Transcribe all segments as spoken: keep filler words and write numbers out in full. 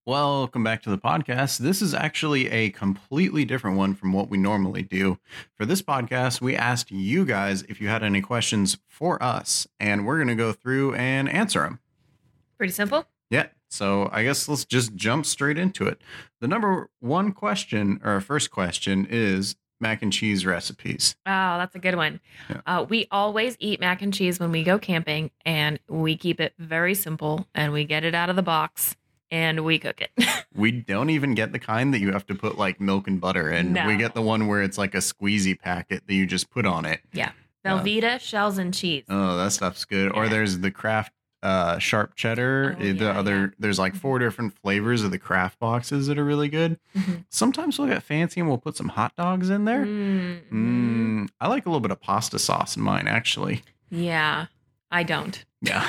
Welcome back to the podcast. This is actually a completely different one from what we normally do. For this podcast, we asked you guys if you had any questions for us, and we're going to go through and answer them. Pretty simple. Yeah. So I guess let's just jump straight into it. The number one question, or first question, is mac and cheese recipes. Oh, that's a good one. Yeah. Uh, we always eat mac and cheese when we go camping, and we keep it very simple, and we get it out of the box. And we cook it. We don't even get the kind that you have to put like milk and butter in. No. We get the one where it's like a squeezy packet that you just put on it. Yeah. Velveeta, uh, shells, and cheese. Oh, that stuff's good. Yeah. Or there's the Kraft uh, sharp cheddar. Oh, the yeah, other, yeah. there's like four different flavors of the Kraft boxes that are really good. Mm-hmm. Sometimes we'll get fancy and we'll put some hot dogs in there. Mm-hmm. Mm, I like a little bit of pasta sauce in mine, actually. Yeah, I don't. Yeah.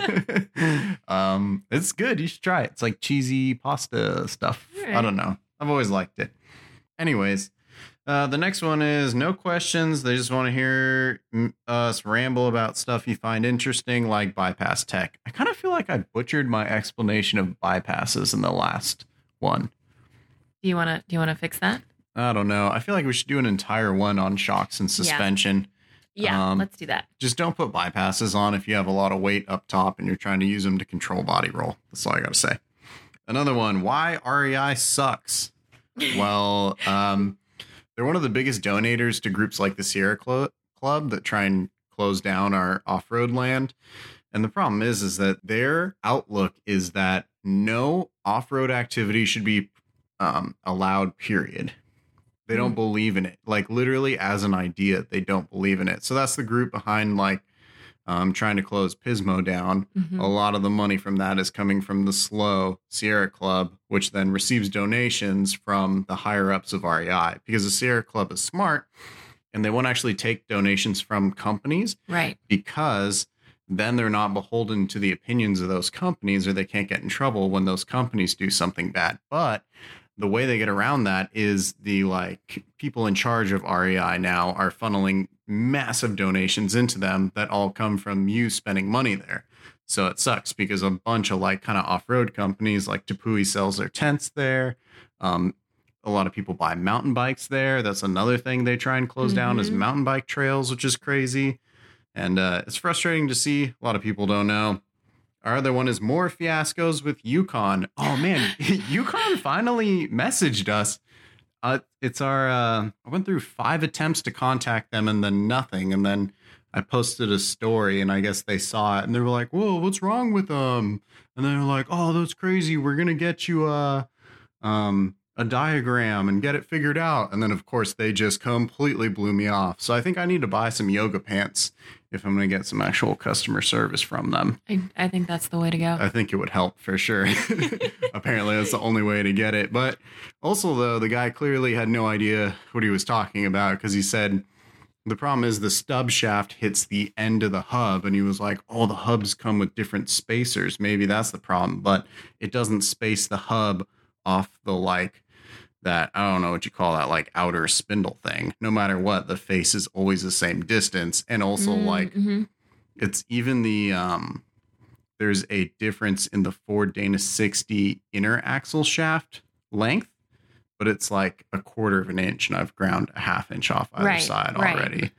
um, it's good. You should try it. It's like cheesy pasta stuff. Right. I don't know. I've always liked it. Anyways, uh, the next one is no questions. They just want to hear us ramble about stuff you find interesting, like bypass tech. I kind of feel like I butchered my explanation of bypasses in the last one. Do you want to? Do you want to fix that? I don't know. I feel like we should do an entire one on shocks and suspension. Yeah, yeah um, let's do that. Just don't put bypasses on if you have a lot of weight up top and you're trying to use them to control body roll. That's all I got to say. Another one, why R E I sucks. Well, um, they're one of the biggest donators to groups like the Sierra Cl- Club that try and close down our off-road land. And the problem is, is that their outlook is that no off-road activity should be um, allowed, period. They don't believe in it. Like literally as an idea, they don't believe in it. So that's the group behind like um, trying to close Pismo down. Mm-hmm. A lot of the money from that is coming from the SLO Sierra Club, which then receives donations from the higher ups of R E I, because the Sierra Club is smart and they won't actually take donations from companies. Right. Because then they're not beholden to the opinions of those companies, or they can't get in trouble when those companies do something bad. But the way they get around that is the like people in charge of R E I now are funneling massive donations into them that all come from you spending money there. So it sucks because a bunch of like kind of off-road companies like Tepui sells their tents there. Um, a lot of people buy mountain bikes there. That's another thing they try and close mm-hmm. down is mountain bike trails, which is crazy. And uh, it's frustrating to see. A lot of people don't know. Our other one is more fiascos with Yukon. Oh, man. Yukon finally messaged us. Uh, it's our, uh, I went through five attempts to contact them and then nothing. And then I posted a story and I guess they saw it and they were like, whoa, what's wrong with them? And they were like, oh, that's crazy. We're going to get you a, um, a diagram and get it figured out. And then, of course, they just completely blew me off. So I think I need to buy some yoga pants if I'm going to get some actual customer service from them. I, I think that's the way to go. I think it would help for sure. Apparently, that's the only way to get it. But also, though, the guy clearly had no idea what he was talking about because he said, the problem is the stub shaft hits the end of the hub. And he was like, oh, the hubs come with different spacers. Maybe that's the problem. But it doesn't space the hub off the like that, I don't know what you call that, like outer spindle thing. No matter what, the face is always the same distance. And also mm-hmm. like it's even the, um, there's a difference in the Ford Dana sixty inner axle shaft length, but it's like a quarter of an inch and I've ground a half inch off either right, side right. already.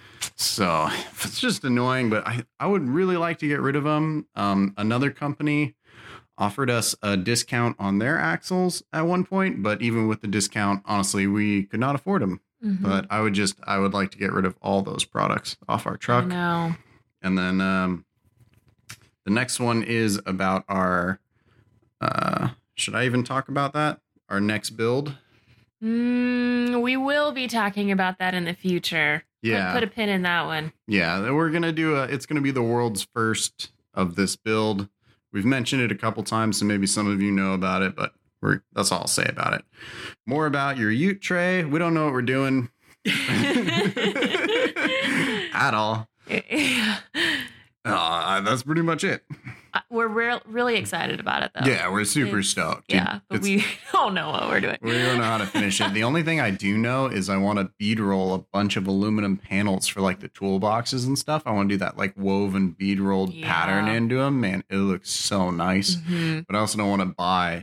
So it's just annoying, but I, I would really like to get rid of them. Um, another company offered us a discount on their axles at one point, but even with the discount, honestly, we could not afford them. Mm-hmm. But I would just, I would like to get rid of all those products off our truck. I know. And then um, the next one is about our, uh, should I even talk about that? Our next build? Mm, we will be talking about that in the future. Yeah. Put, put a pin in that one. Yeah, we're going to do a, it's going to be the world's first of this build. We've mentioned it a couple times, so maybe some of you know about it, but we're that's all I'll say about it. More about your Ute tray. We don't know what we're doing at all. Uh, that's pretty much it. Uh, we're re- really excited about it, though. Yeah, we're super it's, stoked. Yeah, but it's, we don't know what we're doing. We don't know how to finish it. The only thing I do know is I want to bead roll a bunch of aluminum panels for like the toolboxes and stuff. I want to do that like woven bead rolled yeah. pattern into them. Man, it looks so nice. Mm-hmm. But I also don't want to buy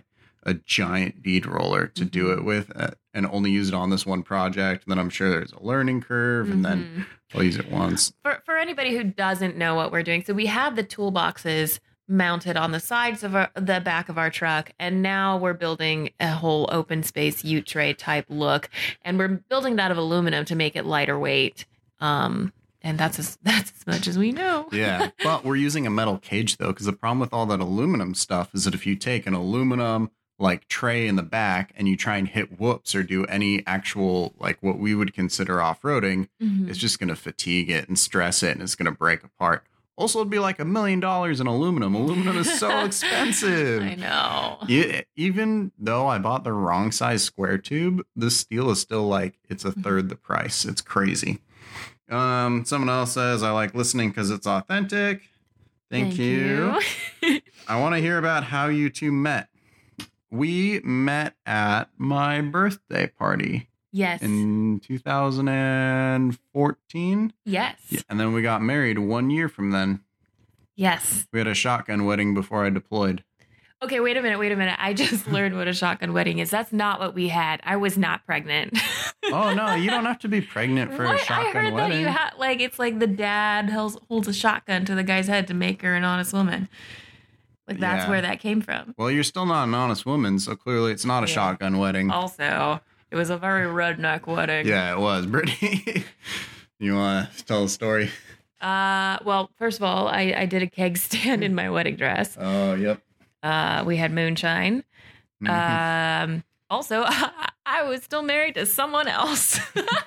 a giant bead roller to mm-hmm. do it with uh, and only use it on this one project. And then I'm sure there's a learning curve mm-hmm. and then I'll use it once. For, for anybody who doesn't know what we're doing, so we have the toolboxes mounted on the sides of our, the back of our truck. And now we're building a whole open space ute tray type look. And we're building that of aluminum to make it lighter weight. Um, and that's as, that's as much as we know. Yeah. But we're using a metal cage though, because the problem with all that aluminum stuff is that if you take an aluminum like tray in the back and you try and hit whoops or do any actual, like what we would consider off-roading, mm-hmm. it's just going to fatigue it and stress it and it's going to break apart. Also, it'd be like a million dollars in aluminum. Aluminum is so expensive. I know. Yeah, even though I bought the wrong size square tube, this steel is still like, it's a third the price. It's crazy. Um, someone else says, I like listening because it's authentic. Thank, Thank you. you. I want to hear about how you two met. We met at my birthday party. Yes. In two thousand fourteen? Yes. Yeah, and then we got married one year from then. Yes. We had a shotgun wedding before I deployed. Okay, wait a minute, wait a minute. I just learned what a shotgun wedding is. That's not what we had. I was not pregnant. Oh, no, you don't have to be pregnant for what? a shotgun I heard wedding. That you ha- like, it's like the dad holds, holds a shotgun to the guy's head to make her an honest woman. Like, that's yeah. where that came from. Well, you're still not an honest woman, so clearly it's not a yeah. shotgun wedding. Also... It was a very redneck wedding. Yeah, it was. Brittany, you want to tell the story? Uh, well, first of all, I, I did a keg stand in my wedding dress. Oh, yep. Uh, we had moonshine. Mm-hmm. Um, also, I, I was still married to someone else.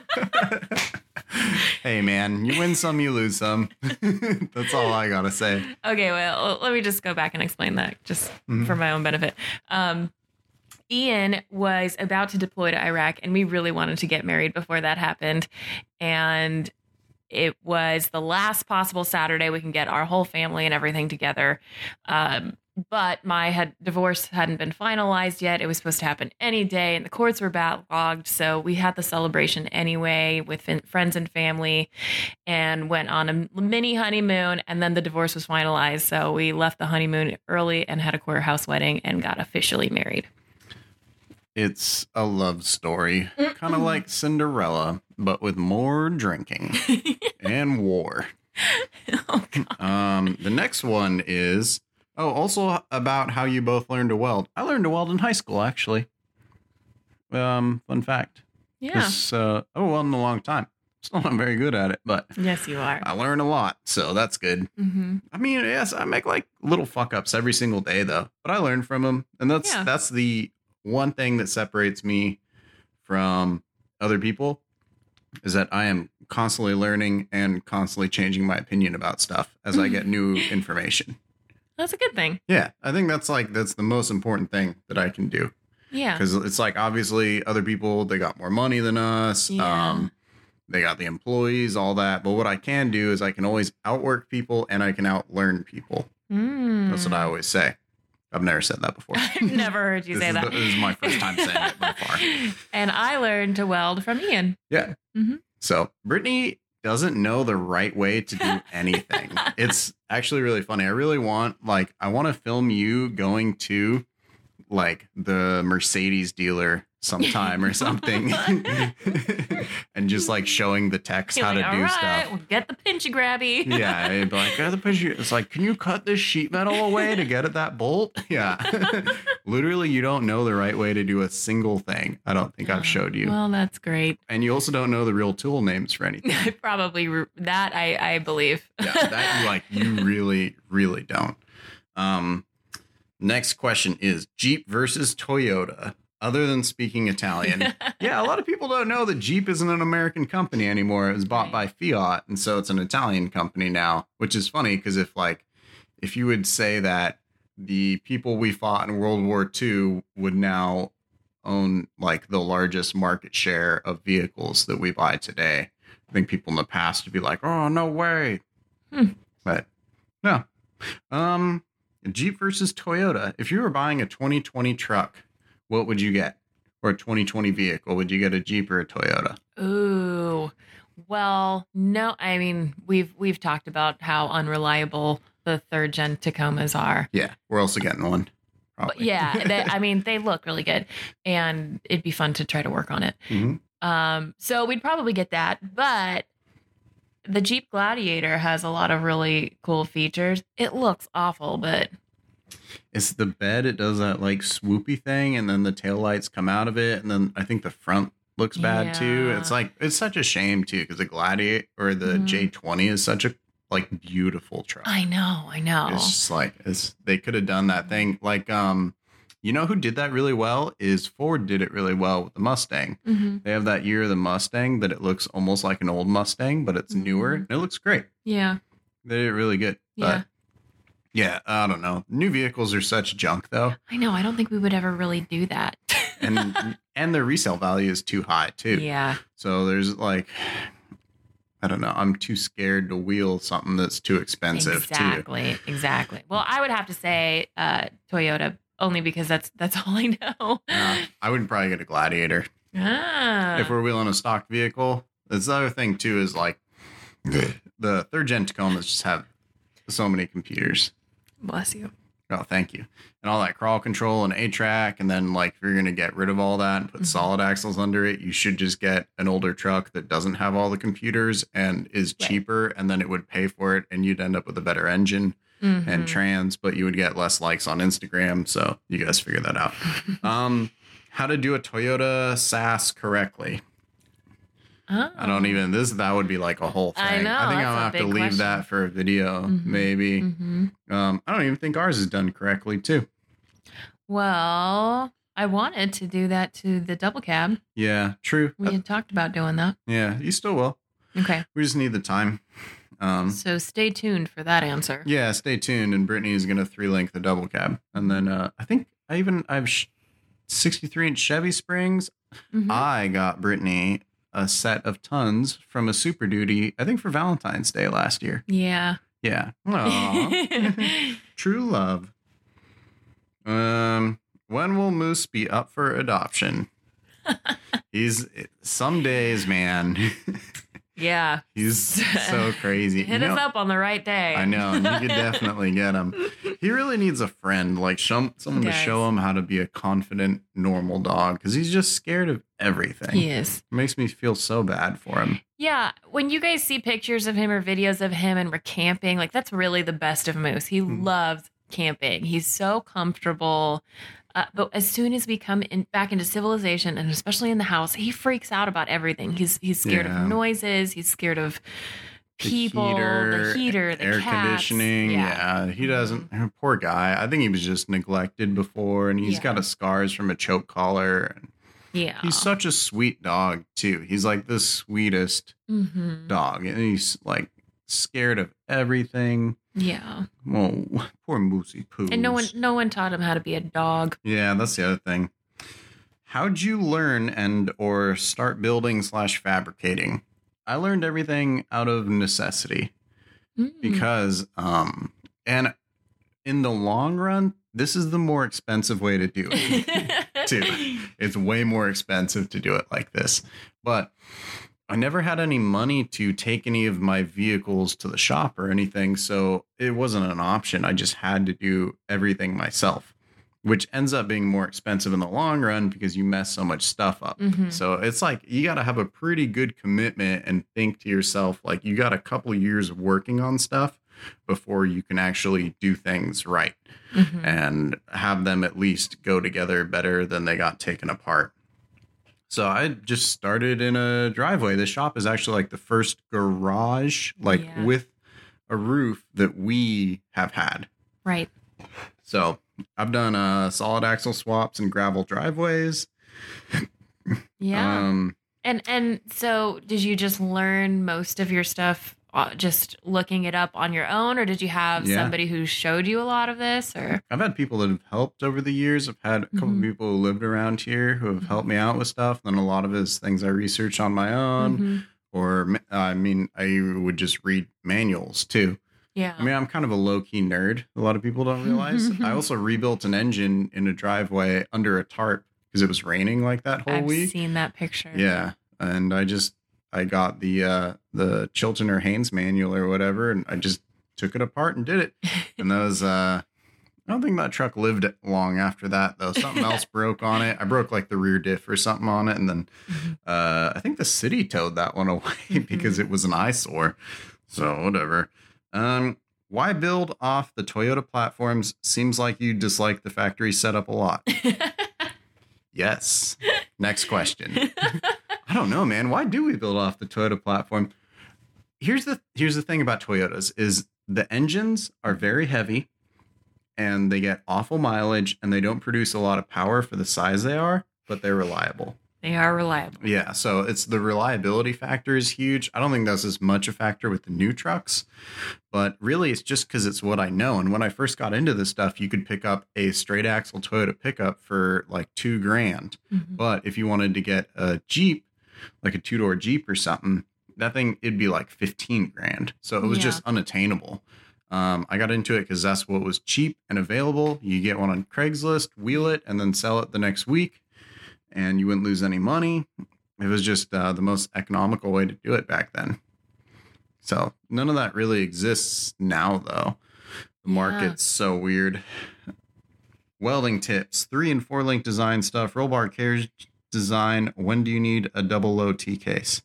Hey, man, you win some, you lose some. That's all I got to say. Okay, well, let me just go back and explain that just mm-hmm. for my own benefit. Um, Ian was about to deploy to Iraq, and we really wanted to get married before that happened. And it was the last possible Saturday we can get our whole family and everything together. Um, but my had, divorce hadn't been finalized yet. It was supposed to happen any day, and the courts were backlogged. So we had the celebration anyway with fin- friends and family and went on a mini honeymoon. And then the divorce was finalized. So we left the honeymoon early and had a courthouse wedding and got officially married. It's a love story, kind of like Cinderella, but with more drinking and war. Oh, um, the next one is, oh, also about how you both learned to weld. I learned to weld in high school, actually. Um, fun fact. Yeah. Uh, I welded a long time. Still not very good at it, but yes, you are. I learned a lot, so that's good. Mm-hmm. I mean, yes, I make like little fuck ups every single day, though, but I learn from them, and that's yeah. that's the one thing that separates me from other people is that I am constantly learning and constantly changing my opinion about stuff as I get new information. That's a good thing. Yeah, I think that's like that's the most important thing that I can do. Yeah, because it's like obviously other people, they got more money than us. Yeah. Um, they got the employees, all that. But what I can do is I can always outwork people and I can outlearn people. Mm. That's what I always say. I've never said that before. I've never heard you say that. The, this is my first time saying it by far. And I learned to weld from Ian. Yeah. Mm-hmm. So Brittany doesn't know the right way to do anything. It's actually really funny. I really want, like, I want to film you going to, like, the Mercedes dealer sometime or something and just like showing the techs how like, to do right, stuff. We'll get the pinchy grabby. Yeah, it'd be like, get the pinchy. It's like, can you cut this sheet metal away to get at that bolt? Yeah. Literally, you don't know the right way to do a single thing. I don't think I've showed you. Well, that's great. And you also don't know the real tool names for anything. Probably that I, I believe. Yeah, that like you really, really don't. Um, next question is Jeep versus Toyota. Other than speaking Italian. Yeah, a lot of people don't know that Jeep isn't an American company anymore. It was bought by Fiat, and so it's an Italian company now, which is funny because if like if you would say that the people we fought in World War Two would now own like the largest market share of vehicles that we buy today, I think people in the past would be like, "Oh, no way." Hmm. But no. Um, Jeep versus Toyota. If you were buying a twenty twenty truck, what would you get? Or a twenty twenty vehicle? Would you get a Jeep or a Toyota? Ooh, well, no. I mean, we've we've talked about how unreliable the third gen Tacomas are. Yeah, we're also getting one. probably. But yeah, they, I mean, they look really good, and it'd be fun to try to work on it. Mm-hmm. Um, so we'd probably get that, but the Jeep Gladiator has a lot of really cool features. It looks awful, but it's the bed. It does that like swoopy thing, and then the taillights come out of it, and then I think the front looks bad Yeah. too. It's like it's such a shame too, because the Gladiator or the Mhm. J twenty is such a like beautiful truck. I know, I know. It's just like it's they could have done that thing. Like um, you know who did that really well is Ford did it really well with the Mustang. hmm They have that year of the Mustang that it looks almost like an old Mustang, but it's newer. Mhm. And it looks great. Yeah, They did it really good. yeah. But yeah, I don't know. New vehicles are such junk though. I know. I don't think we would ever really do that. And and their resale value is too high too. yeah, So there's like I don't know. I'm too scared to wheel something that's too expensive too. exactly, exactly. Well, I would have to say uh, Toyota only because that's that's all I know. Yeah, I would probably get a Gladiator. Ah, If we're wheeling a stock vehicle. That's the other thing too is like the third gen Tacomas just have so many computers. bless you. Oh, thank you. And all that crawl control and A-track. And then like if you're going to get rid of all that and put Mhm. solid axles under it, you should just get an older truck that doesn't have all the computers and is Right. cheaper. And then it would pay for it and you'd end up with a better engine Mhm. and trans, but you would get less likes on Instagram. So you guys figure that out. um, how to do a Toyota S A S correctly. Oh. I don't even this that would be like a whole thing. I know, I think that's I'll a have to big leave question. that for a video, Mhm. maybe. hmm Um, I don't even think ours is done correctly too. Well, I wanted to do that to the double cab. Yeah, true. We had talked about doing that. Yeah, you still will. Okay, We just need the time. Um, so stay tuned for that answer. yeah, stay tuned. And Brittany is gonna three link the double cab, and then uh, I think I even I have sh- sixty-three inch Chevy Springs. Mhm. I got Brittany a set of tons from a Super Duty. I think for Valentine's Day last year. Yeah. Yeah. Aw. True love. Um, when will Moose be up for adoption? He's some days, man. yeah. He's so crazy. Hit You us know- up on the right day. I know, and you could definitely get him. He really needs a friend, like show, someone to Yes. show him how to be a confident, normal dog, because he's just scared of everything. He is. It makes me feel so bad for him. Yeah. When you guys see pictures of him or videos of him and we're camping, like that's really the best of Moose. He Hmm. loves camping. He's so comfortable. Uh, but as soon as we come in back into civilization, and especially in the house, he freaks out about everything. He's he's scared Yeah. of noises. He's scared of The people, the heater, the air cats. conditioning. Yeah. he doesn't. Poor guy. I think he was just neglected before, and he's Yeah. got a scars from a choke collar. And Yeah. he's such a sweet dog too. He's like the sweetest hmm dog, and he's like scared of everything. Yeah. Oh, poor Moosey Poo. And no one no one taught him how to be a dog. Yeah, that's the other thing. How'd you learn and or start building slash fabricating? I learned everything out of necessity Mm. because, um, and in the long run, this is the more expensive way to do it. Too. It's way more expensive to do it like this. But I never had any money to take any of my vehicles to the shop or anything. So it wasn't an option. I just had to do everything myself, which ends up being more expensive in the long run because you mess so much stuff up. Mhm. So it's like you got to have a pretty good commitment and think to yourself, like you got a couple of years of working on stuff before you can actually do things right Mhm. and have them at least go together better than they got taken apart. So I just started in a driveway. The shop is actually like the first garage, like Yeah. with a roof that we have had. Right. So I've done uh, solid axle swaps and gravel driveways. Yeah. Um, And and so did you just learn most of your stuff uh, just looking it up on your own, or did you have Yeah. somebody who showed you a lot of this? Or I've had people that have helped over the years. I've had a couple Mhm. of people who lived around here who have helped me out with stuff. Then a lot of it is things I research on my own, Mhm. or ma- I mean, I would just read manuals too. yeah, I mean, I'm kind of a low key nerd. A lot of people don't realize. I also rebuilt an engine in a driveway under a tarp because it was raining like that whole I've week. seen that picture. Yeah, and I just I got the uh, the Chilton or Haynes manual or whatever, and I just took it apart and did it. And that was uh, I don't think that truck lived long after that, though. Something else broke on it. I broke like the rear diff or something on it. And then Mhm. uh, I think the city towed that one away Mhm. because it was an eyesore. So whatever. Um, why build off the Toyota platforms? Seems like you dislike the factory setup a lot. Yes. Next question. I don't know, man. Why do we build off the Toyota platform? Here's the here's the thing about Toyotas is the engines are very heavy and they get awful mileage and they don't produce a lot of power for the size they are, but they're reliable. They are reliable. Yeah, so it's the reliability factor is huge. I don't think that's as much a factor with the new trucks, but really it's just because it's what I know. And when I first got into this stuff, you could pick up a straight axle Toyota pickup for like two grand. Mhm. But if you wanted to get a Jeep, like a two door Jeep or something, that thing, it'd be like fifteen grand. So it was Yeah. just unattainable. Um, I got into it because that's what was cheap and available. You get one on Craigslist, wheel it, and then sell it the next week, and you wouldn't lose any money. It was just uh, the most economical way to do it back then. So none of that really exists now, though. The Yeah. market's so weird. Welding tips, three and four link design stuff, roll bar cage design. When do you need a double low T case?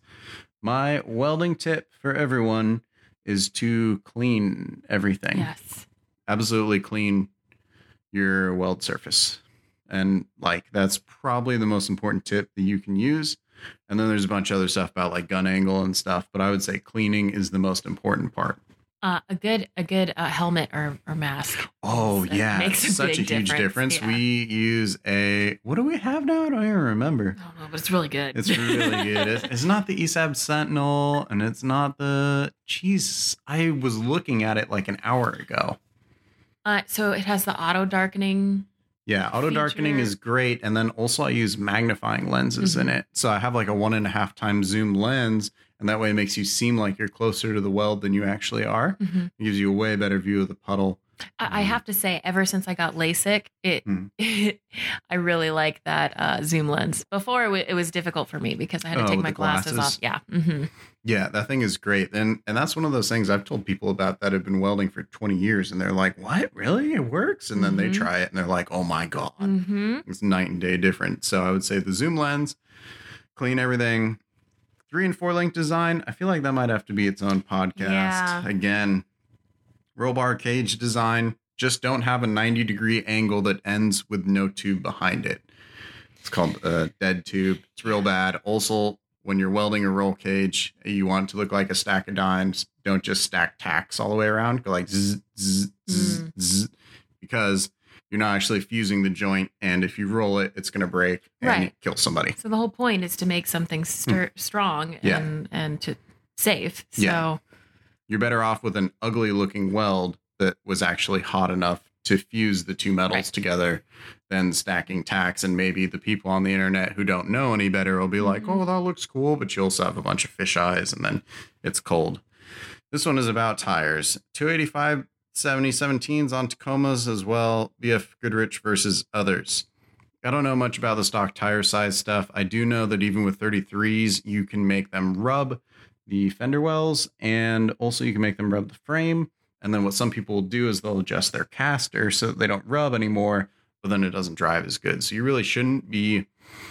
My welding tip for everyone is to clean everything. Yes. Absolutely clean your weld surface. And like, that's probably the most important tip that you can use. And then there's a bunch of other stuff about like gun angle and stuff, but I would say cleaning is the most important part. Uh, a good a good uh, helmet or, or mask. Oh It yeah. makes a Such a big huge difference. difference. Yeah. We use a, what do we have now? I don't even remember. I don't know, but it's really good. It's really good. It's, it's not the E S A B Sentinel, and it's not the. Jeez, I was looking at it like an hour ago. uh, so it has the auto darkening. Yeah, auto darkening Feature. is great, and then also I use magnifying lenses in Mhm. it. So I have like a one and a half times zoom lens, and that way it makes you seem like you're closer to the weld than you actually are. Mhm. It gives you a way better view of the puddle. I, I have to say, ever since I got LASIK, it, Hmm. I really like that uh, zoom lens. Before it, w- it was difficult for me because I had to Oh, take with my the glasses, glasses? off. Yeah. hmm Yeah, that thing is great. And and that's one of those things I've told people about that have been welding for twenty years, and they're like, "What? Really? It works?" And then they Mhm. try it and they're like, "Oh my god." hmm It's night and day different. So I would say the zoom lens, clean everything. Three and four link design. I feel like that might have to be its own podcast. Yeah. Again, roll bar cage design. Just don't have a ninety degree angle that ends with no tube behind it. It's called a dead tube. It's real bad. Also, when you're welding a roll cage, you want it to look like a stack of dimes. Don't just stack tacks all the way around. Go like zzz, zzz, zzz, Mm. zzz, because you're not actually fusing the joint. And if you roll it, it's going to break and Right. kill somebody. So the whole point is to make something stir- strong Hmm. Yeah. and and to safe. So Yeah. You're better off with an ugly looking weld that was actually hot enough to fuse the two metals Right. together than stacking tacks. And maybe the people on the internet who don't know any better will be like, Mhm. oh, that looks cool. But you also have a bunch of fish eyes and then it's cold. This one is about tires. two eighty-five seventy seventeens on Tacomas as well. B F Goodrich versus others. I don't know much about the stock tire size stuff. I do know that even with thirty-threes, you can make them rub the fender wells, and also you can make them rub the frame. And then what some people will do is they'll adjust their caster so that they don't rub anymore, but then it doesn't drive as good. So you really shouldn't be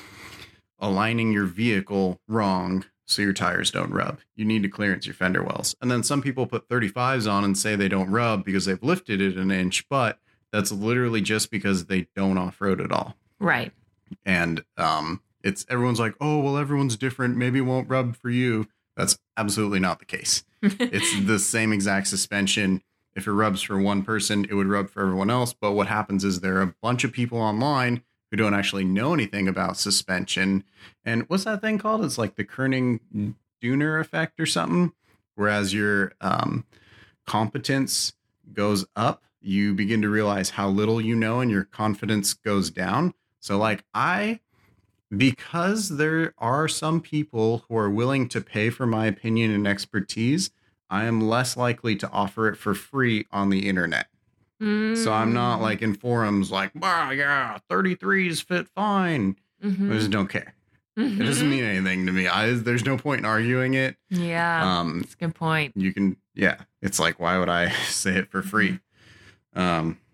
aligning your vehicle wrong so your tires don't rub. You need to clearance your fender wells. And then some people put thirty-fives on and say they don't rub because they've lifted it an inch, but that's literally just because they don't off-road at all. right. And um, it's everyone's like, oh, well, everyone's different. Maybe it won't rub for you. That's absolutely not the case. It's the same exact suspension. If it rubs for one person, it would rub for everyone else. But what happens is there are a bunch of people online who don't actually know anything about suspension. And what's that thing called? It's like the Kerning-Dooner effect or something. Whereas your um, competence goes up, you begin to realize how little you know and your confidence goes down. So like I, because there are some people who are willing to pay for my opinion and expertise, I am less likely to offer it for free on the internet. So I'm not like in forums like, wow, yeah, thirty-threes fit fine. Mhm. I just don't care. It Mhm. doesn't mean anything to me. I, there's no point in arguing it. Yeah. Um, That's a good point. you can, yeah, it's like, why would I say it for free? Um,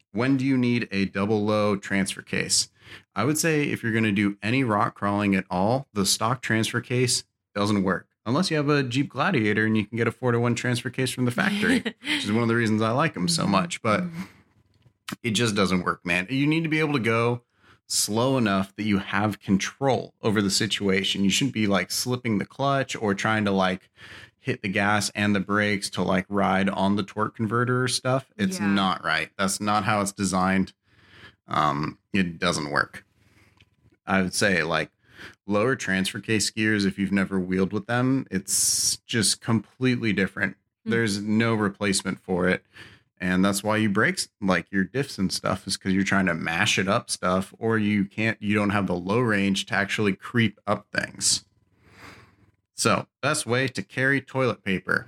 When do you need a double low transfer case? I would say if you're going to do any rock crawling at all, the stock transfer case doesn't work. Unless you have a Jeep Gladiator and you can get a four to one transfer case from the factory, which is one of the reasons I like them so much. But it just doesn't work, man. You need to be able to go slow enough that you have control over the situation. You shouldn't be like slipping the clutch or trying to like hit the gas and the brakes to like ride on the torque converter or stuff. It's Yeah. not right. That's not how it's designed. Um, it doesn't work. I would say like lower transfer case gears, if you've never wheeled with them, it's just completely different. Hmm. There's no replacement for it. And that's why you break like your diffs and stuff is because you're trying to mash it up stuff, or you can't, you don't have the low range to actually creep up things. So best way to carry toilet paper.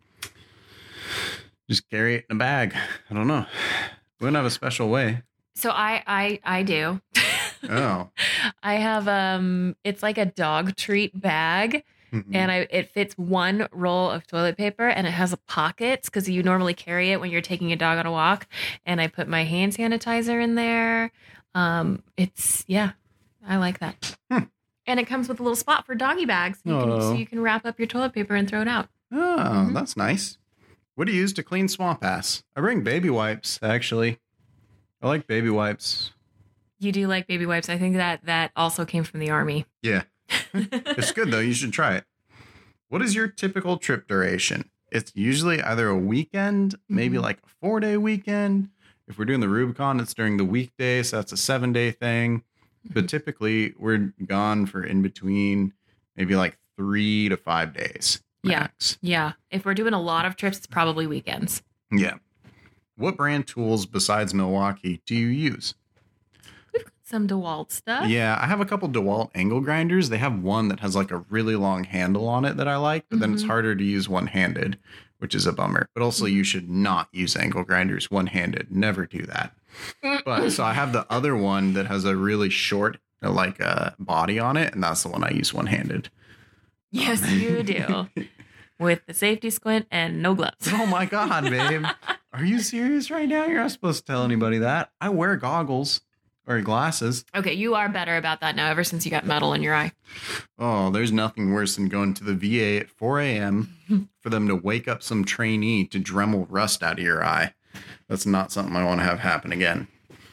Just carry it in a bag. I don't know. We don't have a special way. So I I I do. Oh. I have um it's like a dog treat bag. Mhm. And I it fits one roll of toilet paper, and it has a pockets because you normally carry it when you're taking a dog on a walk. And I put my hand sanitizer in there. Um, it's yeah, I like that. Hmm. And it comes with a little spot for doggy bags, you can, so Oh. you can wrap up your toilet paper and throw it out. Oh, Mhm. that's nice. What do you use to clean swamp ass? I bring baby wipes, actually. I like baby wipes. You do like baby wipes? I think that that also came from the army. Yeah. It's good, though. You should try it. What is your typical trip duration? It's usually either a weekend, maybe Mhm. like a four day weekend. If we're doing the Rubicon, it's during the weekday, so that's a seven day thing. But typically, we're gone for in between maybe like three to five days Yeah. max. Yeah, if we're doing a lot of trips, it's probably weekends. Yeah. What brand tools besides Milwaukee do you use? Some DeWalt stuff. Yeah, I have a couple DeWalt angle grinders. They have one that has like a really long handle on it that I like, but then it's Mhm. harder to use one-handed, which is a bummer. But also you should not use angle grinders one-handed. Never do that. But so I have the other one that has a really short uh, like uh, body on it, and that's the one I use one-handed. Yes, you do. With the safety squint and no gloves. Oh my God, babe. Are you serious right now? You're not supposed to tell anybody that. I wear goggles or glasses. Okay, you are better about that now ever since you got metal in your eye. Oh, there's nothing worse than going to the V A at four a.m. for them to wake up some trainee to Dremel rust out of your eye. That's not something I want to have happen again.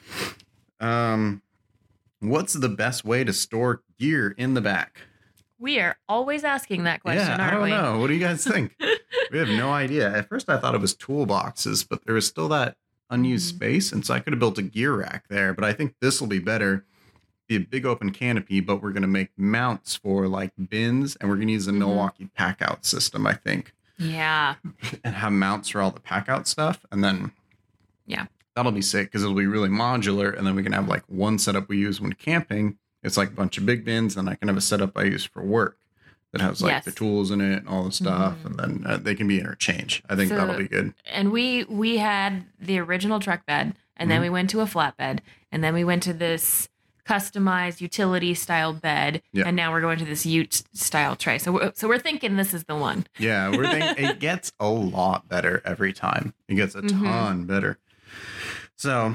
Um, what's the best way to store gear in the back? We are always asking that question, yeah, I aren't don't we? know. What do you guys think? We have no idea. At first, I thought it was toolboxes, but there was still that unused Mhm. space, and so I could have built a gear rack there. But I think this will be better. Be a big open canopy, but we're going to make mounts for like bins, and we're going to use a Mhm. Milwaukee pack out system, I think, Yeah. and have mounts for all the pack out stuff, and then Yeah. that'll be sick because it'll be really modular, and then we can have like one setup we use when camping. It's like a bunch of big bins, and I can have a setup I use for work that has like Yes. the tools in it and all the stuff, Mhm. and then uh, they can be interchanged. I think So- that'll be good. And we we had the original truck bed, and then Mhm. we went to a flatbed, and then we went to this customized utility style bed, Yeah. and now we're going to this Ute style tray. So we're, so we're thinking this is the one. Yeah, we're thinking it gets a lot better every time. It gets a Mhm. ton better. So,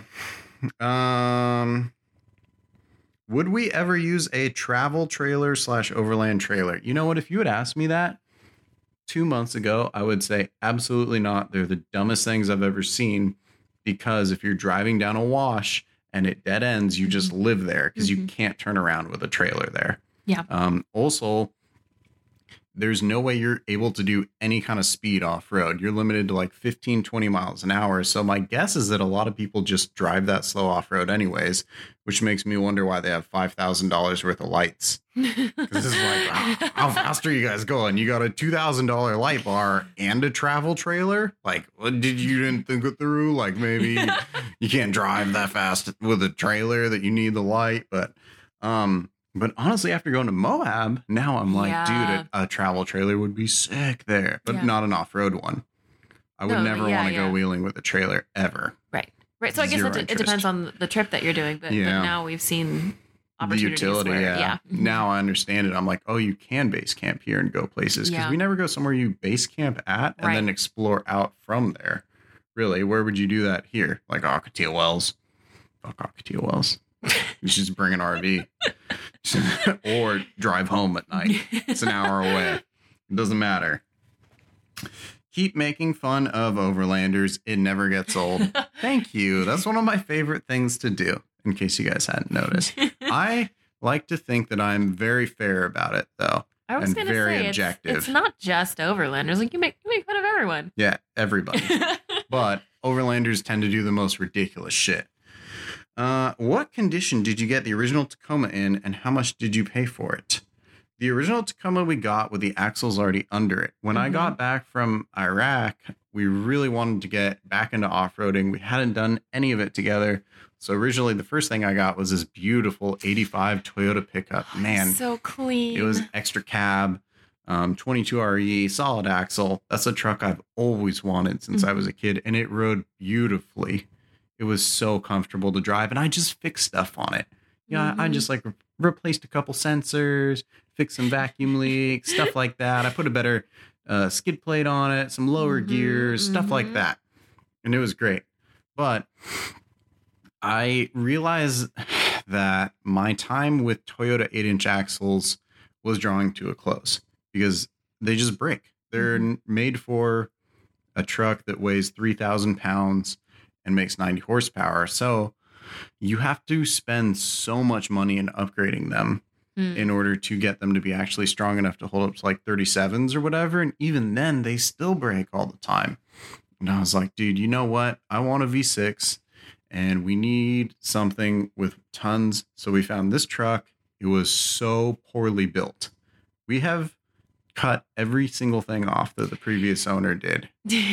um, would we ever use a travel trailer slash overland trailer? You know what? If you had asked me that two months ago, I would say absolutely not. They're the dumbest things I've ever seen, because if you're driving down a wash and it dead ends, you just live there because you Mhm. can't turn around with a trailer there. Yeah. Um, also, there's no way you're able to do any kind of speed off road. You're limited to like fifteen, twenty miles an hour. So my guess is that a lot of people just drive that slow off road anyways, which makes me wonder why they have five thousand dollars worth of lights. Because it's like, how, how fast are you guys going? You got a two thousand dollars light bar and a travel trailer? Like, what did you didn't think it through? Like, maybe you can't drive that fast with a trailer that you need the light. But, um, but honestly, after going to Moab, now I'm like, Yeah. dude, a, a travel trailer would be sick there, but Yeah. not an off-road one. I would No, never yeah, want to yeah. go wheeling with a trailer ever. Right. Right. So I guess Zero it, it interest. depends on the trip that you're doing, but, Yeah. but now we've seen The opportunities utility, where, yeah. yeah. Now I understand it. I'm like, oh, you can base camp here and go places, because Yeah. we never go somewhere you base camp at and Right. then explore out from there. really. Where would you do that here? Like Ocotillo Wells. Fuck Ocotillo Wells. You should just bring an R V. Or drive home at night. It's an hour away. It doesn't matter. Keep making fun of overlanders. It never gets old. Thank you. That's one of my favorite things to do, in case you guys hadn't noticed. I like to think that I'm very fair about it, though. I was and going to very say, objective. It's, it's not just overlanders. Like, you make, you make fun of everyone. Yeah, everybody. But overlanders tend to do the most ridiculous shit. Uh, what condition did you get the original Tacoma in, and how much did you pay for it? The original Tacoma we got with the axles already under it. When mm-hmm. I got back from Iraq, we really wanted to get back into off-roading. We hadn't done any of it together. So originally, the first thing I got was this beautiful eighty-five Toyota pickup. Man, so clean. It was extra cab, um, twenty-two R E, solid axle. That's a truck I've always wanted since mm-hmm. I was a kid, and it rode beautifully. It was so comfortable to drive, and I just fixed stuff on it. Yeah, mm-hmm. I just like re- replaced a couple sensors, fixed some vacuum leaks, stuff like that. I put a better uh, skid plate on it, some lower mm-hmm, gears, mm-hmm. stuff like that, and it was great. But I realized that my time with Toyota eight-inch axles was drawing to a close because they just break. They're mm-hmm. made for a truck that weighs three thousand pounds and makes ninety horsepower. So you have to spend so much money in upgrading them mm. in order to get them to be actually strong enough to hold up to like thirty-sevens or whatever. And even then, they still break all the time. And I was like, dude, you know what? I want a V six. And we need something with tons. So we found this truck. It was so poorly built. We have cut every single thing off that the previous owner did.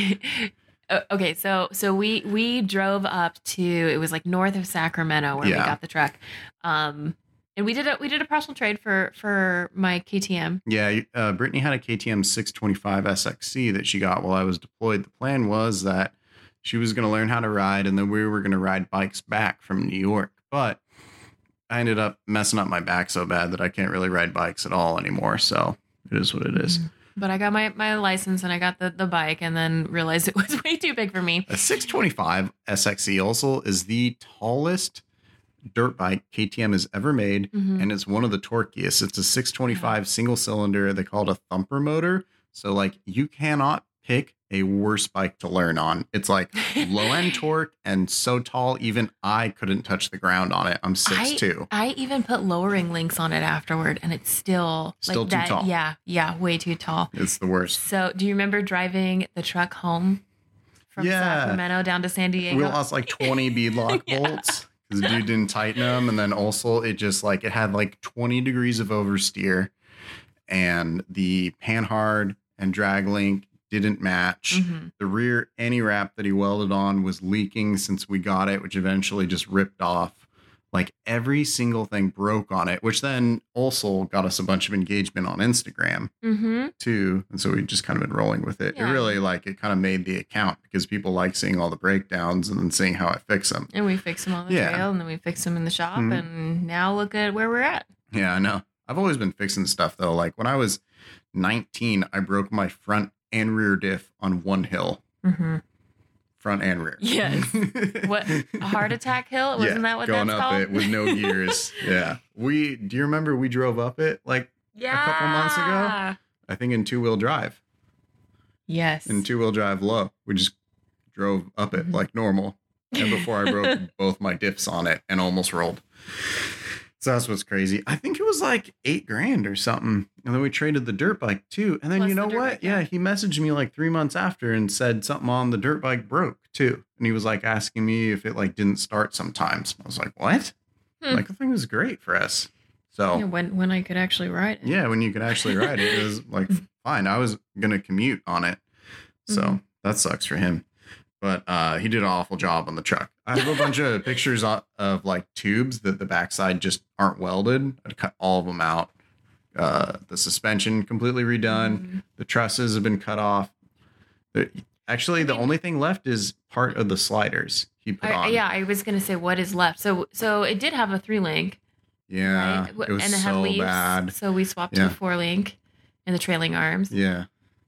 Okay, so so we we drove up to, it was like north of Sacramento where yeah. we got the truck. Um, and we did a we did a partial trade for for my K T M. Yeah, uh, Brittany had a K T M six twenty-five S X C that she got while I was deployed. The plan was that she was going to learn how to ride, and then we were going to ride bikes back from New York. But I ended up messing up my back so bad that I can't really ride bikes at all anymore. So it is what it is. But I got my, my license and I got the, the bike and then realized it was way too big for me. A six twenty-five S X C also is the tallest dirt bike K T M has ever made. Mm-hmm. And it's one of the torquiest. It's a six twenty-five single cylinder. They call it a thumper motor. So like you cannot pick a worse bike to learn on. It's like low end torque and so tall, even I couldn't touch the ground on it. I'm six two. I, I even put lowering links on it afterward and it's still still like too that, tall. Yeah, yeah, way too tall. It's the worst. So do you remember driving the truck home from yeah. Sacramento down to San Diego? We lost like twenty beadlock yeah. bolts because the dude didn't tighten them. And then also it just like, it had like twenty degrees of oversteer and the panhard and drag link didn't match. Mm-hmm. The rear anti-wrap that he welded on was leaking since we got it, which eventually just ripped off. Like every single thing broke on it, which then also got us a bunch of engagement on Instagram mm-hmm. too. And so we just kind of been rolling with it. Yeah. It really like, it kind of made the account because people like seeing all the breakdowns and then seeing how I fix them. And we fix them on the yeah. trail and then we fix them in the shop. Mm-hmm. And now look at where we're at. Yeah, I know. I've always been fixing stuff though. Like when I was nineteen, I broke my front and rear diff on one hill. Mm-hmm. Front and rear. Yes. What, a heart attack hill? Wasn't yeah, that what going that's up called? It with no gears. Yeah. We, do you remember we drove up it like yeah. a couple months ago? I think in two wheel drive. Yes. In two wheel drive low. We just drove up it mm-hmm. like normal. And before I broke both my diffs on it and almost rolled. So that's what's crazy. I think it was like eight grand or something. And then we traded the dirt bike too. And then Plus you know the what? Bike, yeah. yeah, he messaged me like three months after and said something on the dirt bike broke too. And he was like asking me if it like didn't start sometimes. I was like, what? Hmm. Like the thing was great for us. So yeah, when when I could actually ride it. Yeah, when you could actually ride it. It was like fine. I was gonna commute on it. So mm-hmm. that sucks for him. But uh, he did an awful job on the truck. I have a bunch of pictures of, of like tubes that the backside just aren't welded. I'd cut all of them out. Uh, the suspension completely redone. Mm-hmm. The trusses have been cut off. The, actually, the only thing left is part of the sliders he put I, on. Yeah, I was going to say what is left. So so it did have a three link. Yeah, right? it was and it so had leaves, bad. So we swapped yeah. to the four link and the trailing arms. Yeah.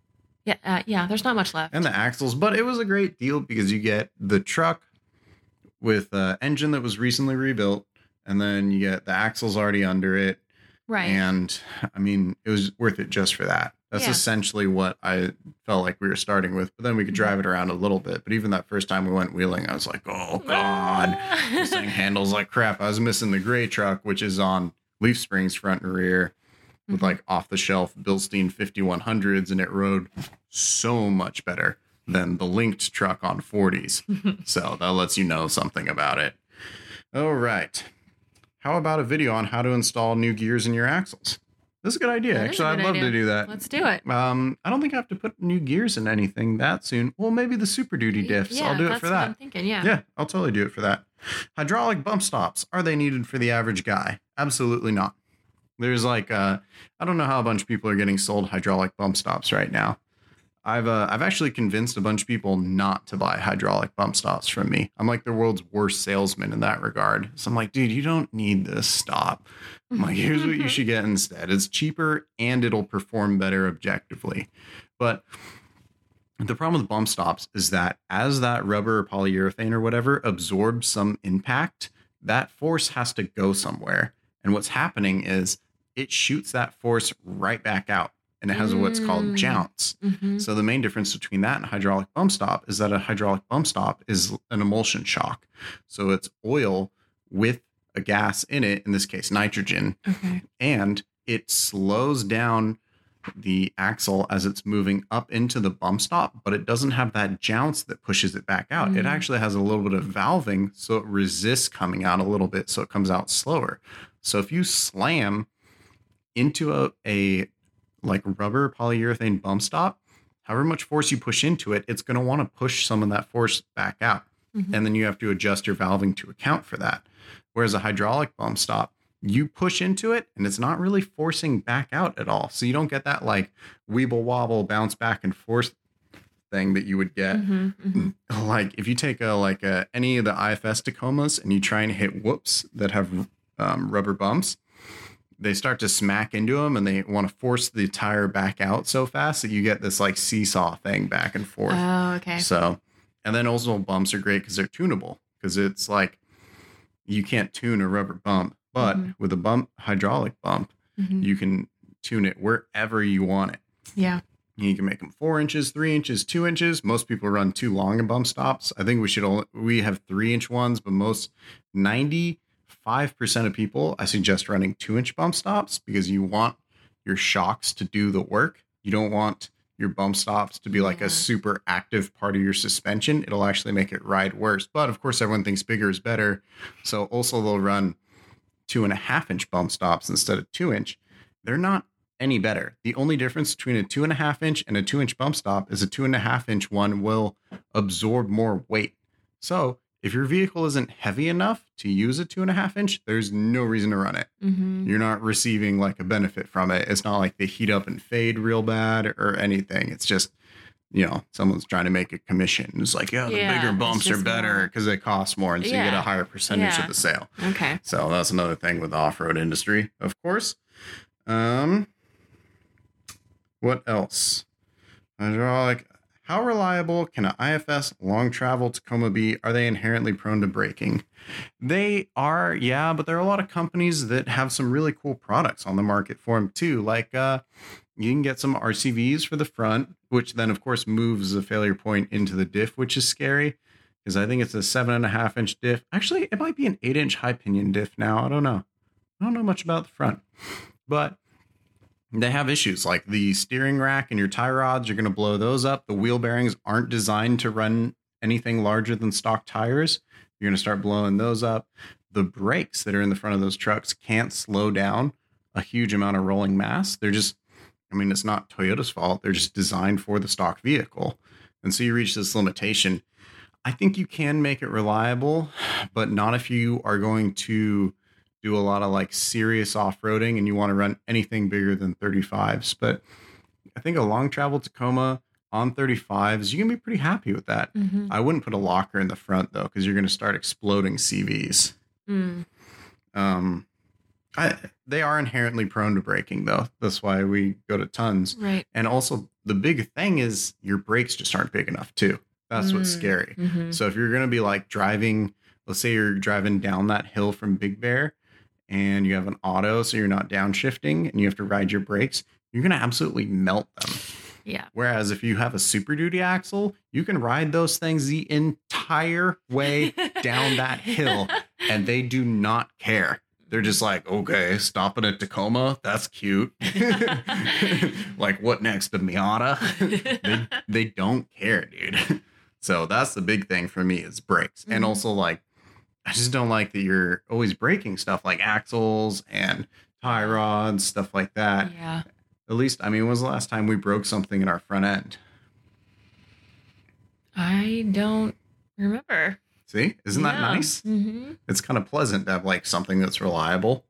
Yeah, uh, yeah. There's not much left. And the axles, but it was a great deal because you get the truck with an engine that was recently rebuilt, and then you get the axles already under it. Right. And I mean, it was worth it just for that. That's yeah. essentially what I felt like we were starting with. But then we could drive it around a little bit. But even that first time we went wheeling, I was like, oh, God. This thing handles like crap. I was missing the gray truck, which is on leaf springs front and rear with mm-hmm. like off the shelf Bilstein fifty-one hundreds. And it rode so much better than the linked truck on forties. So that lets you know something about it. All right. How about a video on how to install new gears in your axles? This is a good idea. That Actually, I'd good love idea. to do that. Let's do it. Um, I don't think I have to put new gears in anything that soon. Well, maybe the Super Duty diffs. Yeah, I'll do it that's for what that. I'm thinking, yeah. Yeah, I'll totally do it for that. Hydraulic bump stops. Are they needed for the average guy? Absolutely not. There's like, uh, I don't know how a bunch of people are getting sold hydraulic bump stops right now. I've uh, I've actually convinced a bunch of people not to buy hydraulic bump stops from me. I'm like the world's worst salesman in that regard. So I'm like, dude, you don't need this stop. I'm like, here's what you should get instead. It's cheaper and it'll perform better objectively. But the problem with bump stops is that as that rubber or polyurethane or whatever absorbs some impact, that force has to go somewhere. And what's happening is it shoots that force right back out. And it has what's called jounce. Mm-hmm. So the main difference between that and a hydraulic bump stop is that a hydraulic bump stop is an emulsion shock. So it's oil with a gas in it, in this case, nitrogen. Okay. And it slows down the axle as it's moving up into the bump stop, but it doesn't have that jounce that pushes it back out. Mm. It actually has a little bit of valving, so it resists coming out a little bit, so it comes out slower. So if you slam into a, a like rubber polyurethane bump stop, however much force you push into it, it's going to want to push some of that force back out. Mm-hmm. And then you have to adjust your valving to account for that. Whereas a hydraulic bump stop, you push into it and it's not really forcing back out at all. So you don't get that like weeble wobble bounce back and forth thing that you would get. Mm-hmm, mm-hmm. Like if you take a like a, any of the I F S Tacomas and you try and hit whoops that have um, rubber bumps, they start to smack into them and they want to force the tire back out so fast that you get this like seesaw thing back and forth. Oh, okay. So, and then also bumps are great because they're tunable, because it's like you can't tune a rubber bump, but mm-hmm. with a bump, hydraulic bump, mm-hmm. you can tune it wherever you want it. Yeah. You can make them four inches, three inches, two inches. Most people run too long in bump stops. I think we should only, we have three inch ones, but most ninety Five percent of people, I suggest running two inch bump stops because you want your shocks to do the work. You don't want your bump stops to be like yeah. a super active part of your suspension. It'll actually make it ride worse. But of course, everyone thinks bigger is better. So also they'll run two and a half inch bump stops instead of two inch. They're not any better. The only difference between a two and a half inch and a two inch bump stop is a two and a half inch one will absorb more weight. So if your vehicle isn't heavy enough to use a two and a half inch, there's no reason to run it. Mm-hmm. You're not receiving like a benefit from it. It's not like they heat up and fade real bad or anything. It's just, you know, someone's trying to make a commission. It's like, yeah, the yeah, bigger bumps are better because they cost more. And so yeah. you get a higher percentage yeah. of the sale. Okay. So that's another thing with the off-road industry, of course. Um, what else? Hydraulic. How reliable can an I F S long travel Tacoma be? Are they inherently prone to breaking? They are, yeah, but there are a lot of companies that have some really cool products on the market for them too. Like uh, you can get some R C Vs for the front, which then of course moves the failure point into the diff, which is scary because I think it's a seven and a half inch diff. Actually, it might be an eight inch high pinion diff now. I don't know. I don't know much about the front, but they have issues like the steering rack and your tie rods. You're going to blow those up. The wheel bearings aren't designed to run anything larger than stock tires. You're going to start blowing those up. The brakes that are in the front of those trucks can't slow down a huge amount of rolling mass. They're just, I mean, it's not Toyota's fault. They're just designed for the stock vehicle. And so you reach this limitation. I think you can make it reliable, but not if you are going to do a lot of like serious off-roading and you want to run anything bigger than thirty-fives. But I think a long travel Tacoma on thirty-fives, you can be pretty happy with that. Mm-hmm. I wouldn't put a locker in the front though, because you're going to start exploding C Vs. Mm. Um, I, they are inherently prone to breaking though. That's why we go to tons. Right. And also the big thing is your brakes just aren't big enough too. That's what's Mm, scary. mhm. So if you're going to be like driving, let's say you're driving down that hill from Big Bear and you have an auto, so you're not downshifting and you have to ride your brakes, you're going to absolutely melt them. Yeah. Whereas if you have a Super Duty axle, you can ride those things the entire way down that hill and they do not care. They're just like, okay, stopping at Tacoma. That's cute. Like, what next? A Miata? they, they don't care, dude. So that's the big thing for me is brakes. Mm-hmm. And also, like, I just don't like that you're always breaking stuff like axles and tie rods, stuff like that. Yeah. At least, I mean, when was the last time we broke something in our front end? I don't remember. See, isn't yeah. that nice? Mm-hmm. It's kind of pleasant to have like something that's reliable.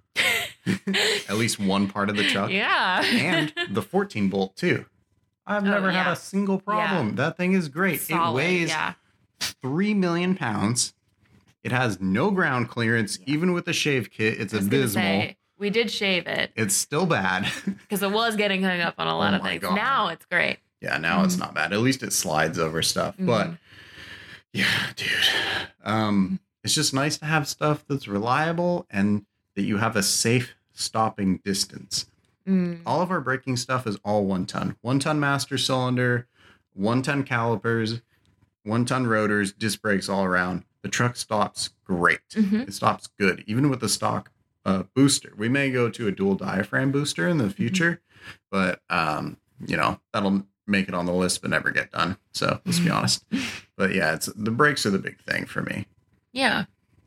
At least one part of the truck. Yeah. And the fourteen bolt too. I've oh, never yeah. had a single problem. Yeah. That thing is great. Solid, it weighs yeah. three million pounds. It has no ground clearance. Yeah. Even with the shave kit, it's abysmal. Say, we did shave it. It's still bad. Because it was getting hung up on a lot oh of things. God. Now it's great. Yeah, now mm-hmm. it's not bad. At least it slides over stuff. Mm-hmm. But yeah, dude. Um, it's just nice to have stuff that's reliable and that you have a safe stopping distance. Mm. All of our braking stuff is all one ton. One ton master cylinder, one ton calipers, one ton rotors, disc brakes all around. The truck stops great. Mm-hmm. It stops good, even with the stock uh, booster. We may go to a dual diaphragm booster in the future, mm-hmm. but um, you know, that'll make it on the list but never get done. So let's be honest. But yeah, it's the brakes are the big thing for me. Yeah.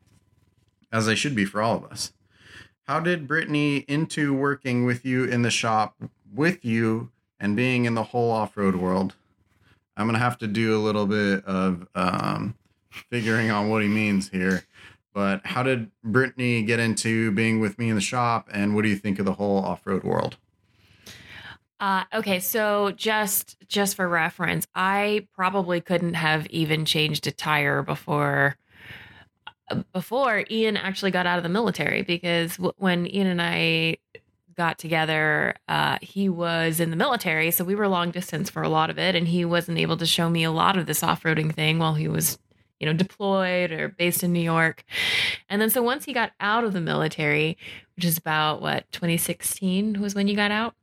As they should be for all of us. How did Brittany into working with you in the shop with you and being in the whole off-road world? I'm going to have to do a little bit of um, figuring out what he means here. But how did Brittany get into being with me in the shop, and what do you think of the whole off-road world? Uh, okay, so just just for reference, I probably couldn't have even changed a tire before before Ian actually got out of the military, because w- when Ian and I got together, uh, he was in the military, so we were long distance for a lot of it, and he wasn't able to show me a lot of this off-roading thing while he was, you know, deployed or based in New York. And then so once he got out of the military, which is about, what, twenty sixteen was when you got out?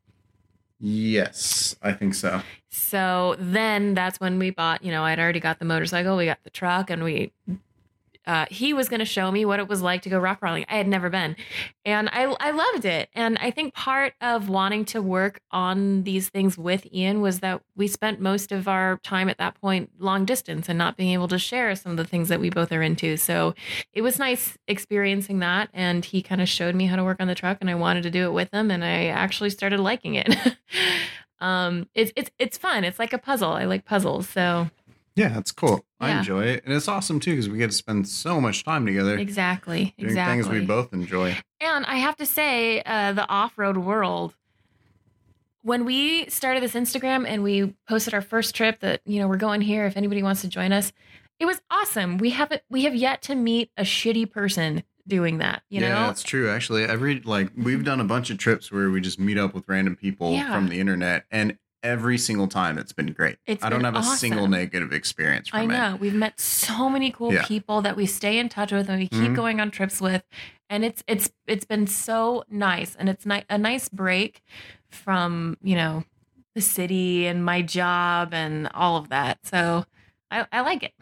Yes, I think so. So then that's when we bought, you know, I'd already got the motorcycle, we got the truck, and we, uh, he was going to show me what it was like to go rock crawling. I had never been. And I, I loved it. And I think part of wanting to work on these things with Ian was that we spent most of our time at that point long distance and not being able to share some of the things that we both are into. So it was nice experiencing that. And he kind of showed me how to work on the truck, and I wanted to do it with him. And I actually started liking it. um, it's, it's, it's fun. It's like a puzzle. I like puzzles. So yeah, it's cool. I yeah. enjoy it. And it's awesome, too, because we get to spend so much time together. Exactly. Doing exactly. things we both enjoy. And I have to say, uh, the off-road world, when we started this Instagram and we posted our first trip that, you know, we're going here, if anybody wants to join us, it was awesome. We haven't, we have yet to meet a shitty person doing that, you yeah, know? Yeah, that's true. Actually, every, like, we've done a bunch of trips where we just meet up with random people yeah. from the internet, and every single time it's been great. It's I don't have awesome. a single negative experience from I know. it. We've met so many cool yeah. people that we stay in touch with and we keep mm-hmm. going on trips with. And it's it's it's been so nice. And it's ni- a nice break from, you know, the city and my job and all of that. So I, I like it.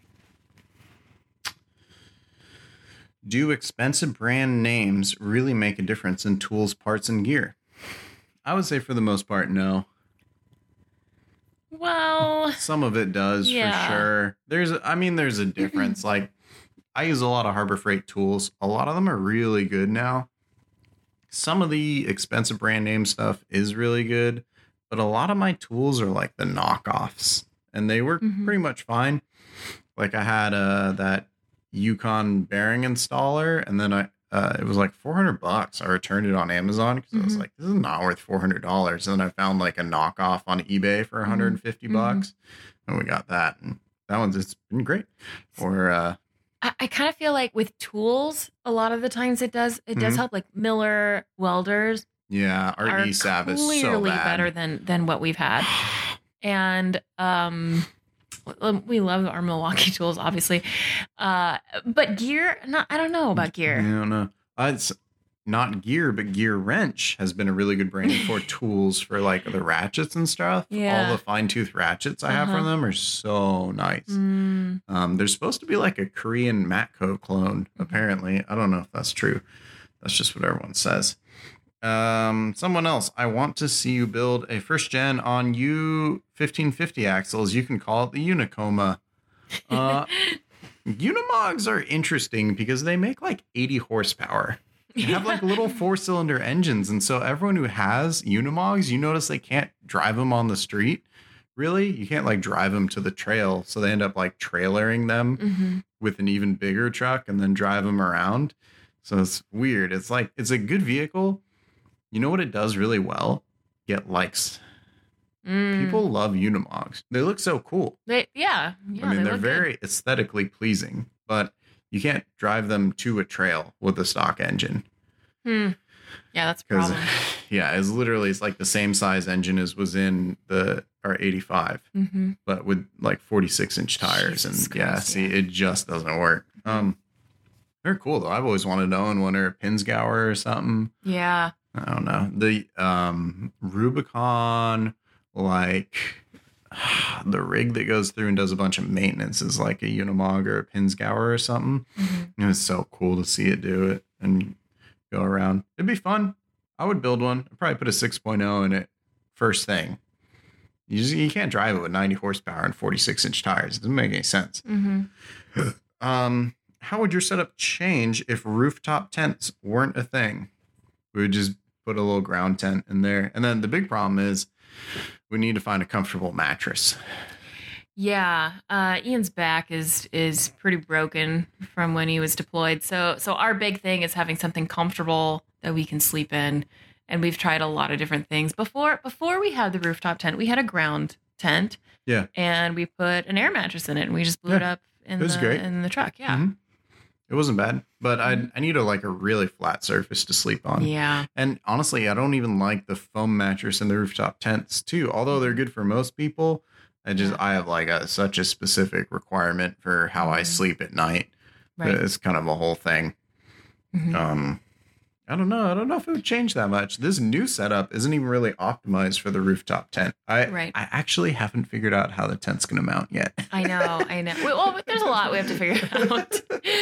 Do expensive brand names really make a difference in tools, parts, and gear? I would say for the most part, no. Well, some of it does yeah. for sure. There's, I mean, there's a difference. Like, I use a lot of Harbor Freight tools. A lot of them are really good now. Some of the expensive brand name stuff is really good, but a lot of my tools are like the knockoffs, and they work mm-hmm. pretty much fine. Like, I had uh, that Yukon bearing installer, and then I uh, it was like four hundred bucks. I returned it on Amazon because mm-hmm. I was like, this is not worth four hundred dollars. And then I found like a knockoff on eBay for one hundred fifty mm-hmm. bucks, and we got that. And that one's it's been great. Or uh, I, I kind of feel like with tools, a lot of the times it does it does mm-hmm. help. Like Miller welders, Yeah, our are E S A B is so clearly bad. better than than what we've had. And um, we love our Milwaukee tools, obviously. Uh, but gear, not I don't know about gear. I don't know. Uh, it's not gear, but Gear Wrench has been a really good brand for tools for like the ratchets and stuff. Yeah. All the fine tooth ratchets I have Uh-huh. from them are so nice. Mm. Um, they're supposed to be like a Korean Matco clone, apparently. I don't know if that's true. That's just what everyone says. Um, someone else. I want to see you build a first gen on U fifteen fifty axles. You can call it the Unicoma. Uh, Unimogs are interesting because they make like eighty horsepower. They have like little four cylinder engines. And so everyone who has Unimogs, you notice they can't drive them on the street. Really? You can't like drive them to the trail. So they end up like trailering them Mm-hmm. with an even bigger truck and then drive them around. So it's weird. It's like, it's a good vehicle. You know what it does really well? Get likes. Mm. People love Unimogs. They look so cool. They, yeah, yeah. I mean, they they're look very good. aesthetically pleasing, but you can't drive them to a trail with a stock engine. Hmm. Yeah, that's a Because, problem. yeah, it's literally, it's like the same size engine as was in the our eighty-five, Mm-hmm. but with like forty-six inch tires. Jesus and yeah, Christ, see, yeah. it just doesn't work. Um, they're cool though. I've always wanted to own one or a Pinsgauer or something. Yeah. I don't know. The um, Rubicon, like the rig that goes through and does a bunch of maintenance is like a Unimog or a Pinsgauer or something. Mm-hmm. It was so cool to see it do it and go around. It'd be fun. I would build one. I'd probably put a six point oh in it first thing. You just you can't drive it with ninety horsepower and forty-six inch tires. It doesn't make any sense. Mm-hmm. Um, how would your setup change if rooftop tents weren't a thing? We would just put a little ground tent in there. And then the big problem is we need to find a comfortable mattress. Yeah, uh, Ian's back is is pretty broken from when he was deployed. So so our big thing is having something comfortable that we can sleep in. And we've tried a lot of different things. Before before we had the rooftop tent, we had a ground tent. Yeah. And we put an air mattress in it and we just blew it Yeah. up in It was the great. in the truck. Yeah. Mhm. It wasn't bad, but Mhm. I I need a like a really flat surface to sleep on. Yeah. And honestly, I don't even like the foam mattress in the rooftop tents too. Although they're good for most people, I just Yeah. I have like a such a specific requirement for how I Mhm. sleep at night. Right. It's kind of a whole thing. Mhm. Um, I don't know. I don't know if it would change that much. This new setup isn't even really optimized for the rooftop tent. I Right. I actually haven't figured out how the tent's going to mount yet. I know, I know. Well, there's a lot we have to figure out.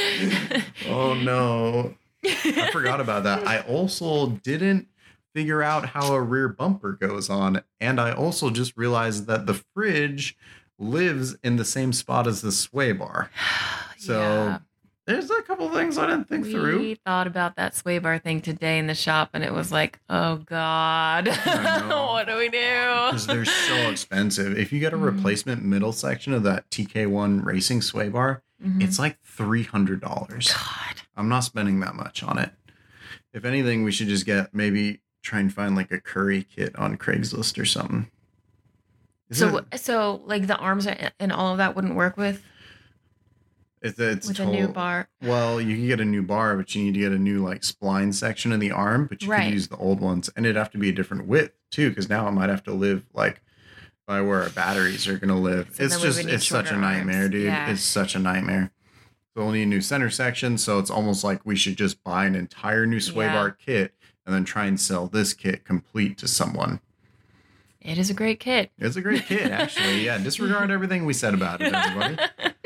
Oh no. I forgot about that. I also didn't figure out how a rear bumper goes on. And I also just realized that the fridge lives in the same spot as the sway bar. So Yeah. there's a couple things I didn't think we through. thought about that sway bar thing today in the shop, and it was like, oh God, I know. what do we do? Because they're so expensive. If you get a Mhm. replacement middle section of that T K one racing sway bar, Mhm. it's like three hundred dollars. God. I'm not spending that much on it. If anything, we should just get maybe try and find like a Curry kit on Craigslist or something. Is So, it, so like the arms and all of that wouldn't work with it's, it's with a total- new bar. Well, you can get a new bar, but you need to get a new like spline section of the arm, but you Right. could use the old ones, and it'd have to be a different width too, because now it might have to live like by where our batteries are gonna live. So it's then we just would need it's such a shorter nightmare, arms. dude. Yeah. It's such a nightmare. So we'll need a new center section, so it's almost like we should just buy an entire new sway Yeah. bar kit and then try and sell this kit complete to someone. It is a great kit. It's a great kit, actually. Yeah, disregard everything we said about it, everybody.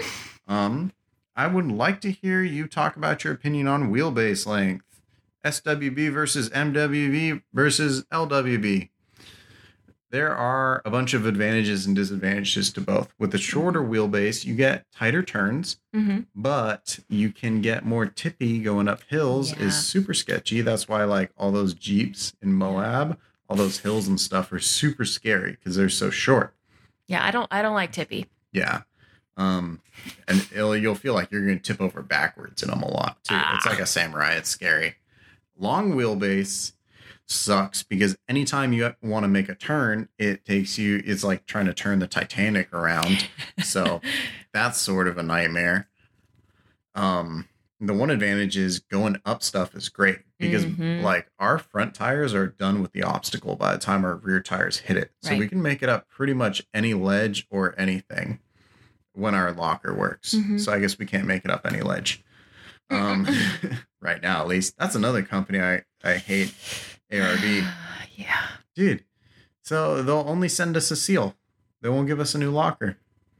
Um, I would like to hear you talk about your opinion on wheelbase length. S W B versus M W B versus L W B. There are a bunch of advantages and disadvantages to both. With a shorter wheelbase, you get tighter turns, Mm-hmm. but you can get more tippy going up hills. Yeah. Is super sketchy. That's why like all those Jeeps in Moab, all those hills and stuff are super scary because they're so short. Yeah, I don't. I don't like Tippy. Yeah. Um, and it'll, you'll feel like you're going to tip over backwards in them a lot too. Ah. It's like a samurai. It's scary. Long wheelbase sucks because anytime you want to make a turn, it takes you, it's like trying to turn the Titanic around. So that's sort of a nightmare. Um, the one advantage is going up stuff is great because Mhm. like our front tires are done with the obstacle by the time our rear tires hit it. So we Right. can make it up pretty much any ledge or anything when our locker works. Mhm. So I guess we can't make it up any ledge. Um, right now, at least. That's another company I, I hate, A R B. Yeah. Dude, so they'll only send us a seal. They won't give us a new locker.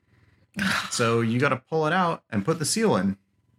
So you got to pull it out and put the seal in.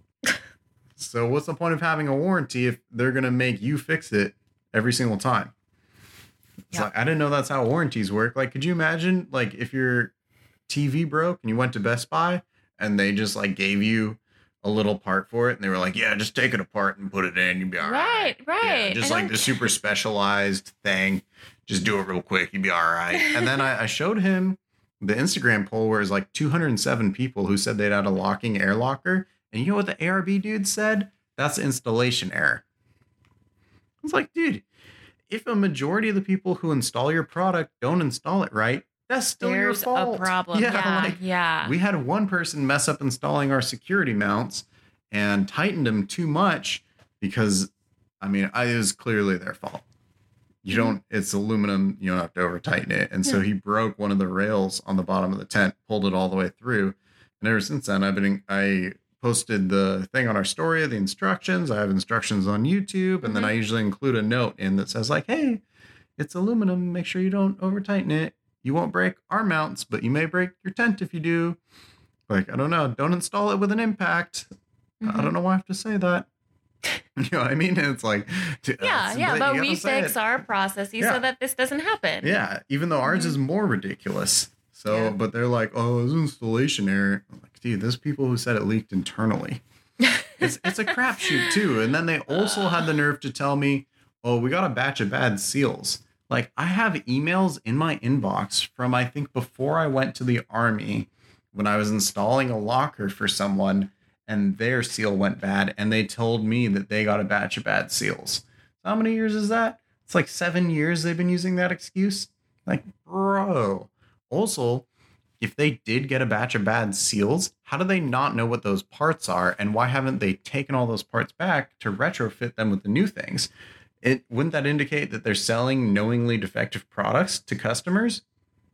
So what's the point of having a warranty if they're going to make you fix it every single time? It's Yeah. like, I didn't know that's how warranties work. Like, could you imagine, like, if your T V broke and you went to Best Buy and they just, like, gave you a little part for it and they were like, yeah, just take it apart and put it in. You'd be all right. Right, right. Yeah, just I like don't- the super specialized thing. Just do it real quick. You'd be all right. And then I, I showed him the Instagram poll where it's like two hundred seven people who said they'd had a locking air locker. And you know what the A R B dude said? That's installation error. I was like, dude, if a majority of the people who install your product don't install it right, that's still There's your fault. a problem. Yeah, yeah. like, we had one person mess up installing our security mounts and tightened them too much because, I mean, I, it was clearly their fault. You don't, it's aluminum, you don't have to over tighten it. And so Yeah. he broke one of the rails on the bottom of the tent, pulled it all the way through. And ever since then, I've been, I posted the thing on our story of the instructions. I have instructions on YouTube. And then Mhm. I usually include a note in that says like, hey, it's aluminum. Make sure you don't over tighten it. You won't break our mounts, but you may break your tent if you do. Like, I don't know. Don't install it with an impact. I Mhm. don't know why I have to say that. You know what I mean? It's like, t- Yeah, uh, yeah, you but gotta we say fix it. our processes Yeah. so that this doesn't happen. Yeah, even though ours Mhm. is more ridiculous. So, Yeah. but they're like, oh, it's installation error. I'm like, dude, there's people who said it leaked internally. It's it's a crapshoot too. And then they also had the nerve to tell me, oh, we got a batch of bad seals. Like, I have emails in my inbox from, I think, before I went to the army when I was installing a locker for someone and their seal went bad. And they told me that they got a batch of bad seals. How many years is that? It's like seven years they've been using that excuse. Like, bro. Also, if they did get a batch of bad seals, how do they not know what those parts are? And why haven't they taken all those parts back to retrofit them with the new things? It wouldn't that indicate that they're selling knowingly defective products to customers?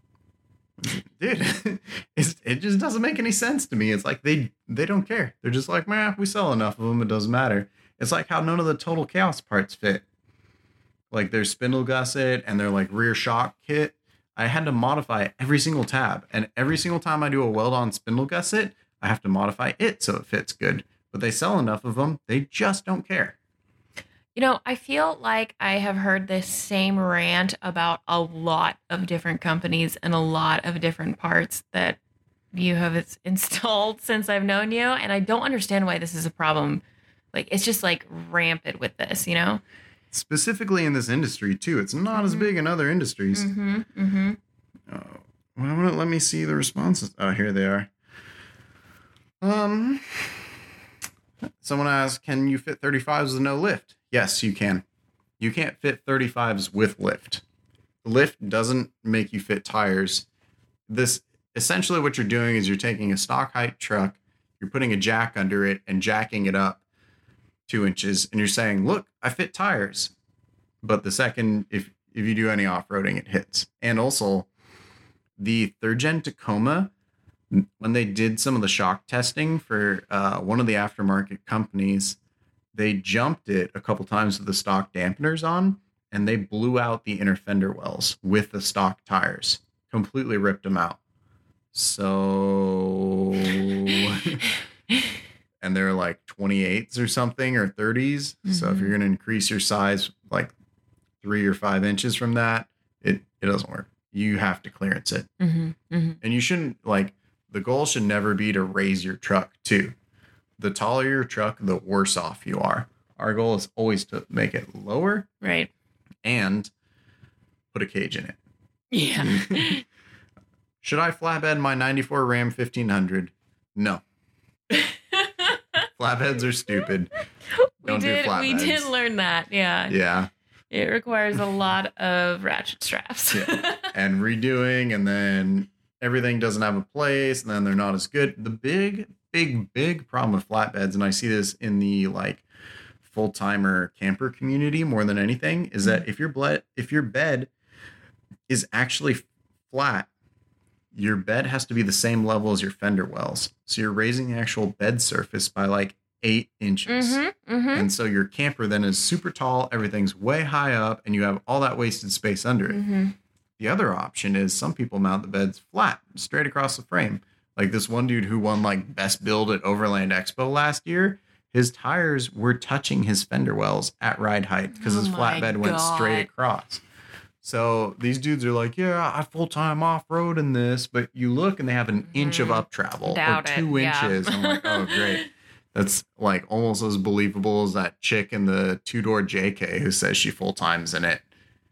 Dude, it's, it just doesn't make any sense to me. It's like they they don't care. They're just like, man, we sell enough of them, it doesn't matter. It's like how none of the Total Chaos parts fit. Like their spindle gusset and their like rear shock kit. I had to modify every single tab. And every single time I do a weld-on spindle gusset, I have to modify it so it fits good. But they sell enough of them, they just don't care. You know, I feel like I have heard this same rant about a lot of different companies and a lot of different parts that you have ins- installed since I've known you. And I don't understand why this is a problem. Like, it's just like rampant with this, you know? Specifically in this industry, too. It's not as Mhm. big in other industries. Mm-hmm. Mm-hmm. Oh, well, I'm gonna let me see the responses. Oh, here they are. Um, someone asked, "Can you fit thirty-fives with no lift?" Yes, you can. You can't fit thirty-fives with lift. The lift doesn't make you fit tires. This essentially what you're doing is you're taking a stock height truck, you're putting a jack under it and jacking it up two inches, and you're saying, "Look, I fit tires." But the second, if if you do any off-roading, it hits. And also, the third gen Tacoma, when they did some of the shock testing for uh, one of the aftermarket companies, they jumped it a couple times with the stock dampeners on, and they blew out the inner fender wells with the stock tires, completely ripped them out. So, and they're like twenty-eights or something, or thirties. Mm-hmm. So if you're going to increase your size like three or five inches from that, it, it doesn't work. You have to clearance it. Mm-hmm. Mm-hmm. And you shouldn't, like, the goal should never be to raise your truck too. The taller your truck, the worse off you are. Our goal is always to make it lower. Right. And put a cage in it. Yeah. Should I flatbed my ninety-four Ram fifteen hundred? No. Flatbeds are stupid. Don't we did. do flatbeds. We did learn that. Yeah. Yeah. It requires a lot of ratchet straps. Yeah. And redoing, and then everything doesn't have a place, and then they're not as good. The big big, big problem with flatbeds, and I see this in the like full timer camper community more than anything, is that if your ble- if your bed is actually flat, your bed has to be the same level as your fender wells. So you're raising the actual bed surface by like eight inches. Mm-hmm, mm-hmm. And so your camper then is super tall. Everything's way high up and you have all that wasted space under it. Mm-hmm. The other option is some people mount the beds flat, straight across the frame. Like this one dude who won like best build at Overland Expo last year, his tires were touching his fender wells at ride height because Oh his my flatbed went God. straight across. So these dudes are like, yeah, I full-time off-road in this, but you look and they have an mm-hmm. inch of up travel Doubt or two it. inches. Yeah. I'm like, oh, great. That's like almost as believable as that chick in the two-door J K who says she full-times in it.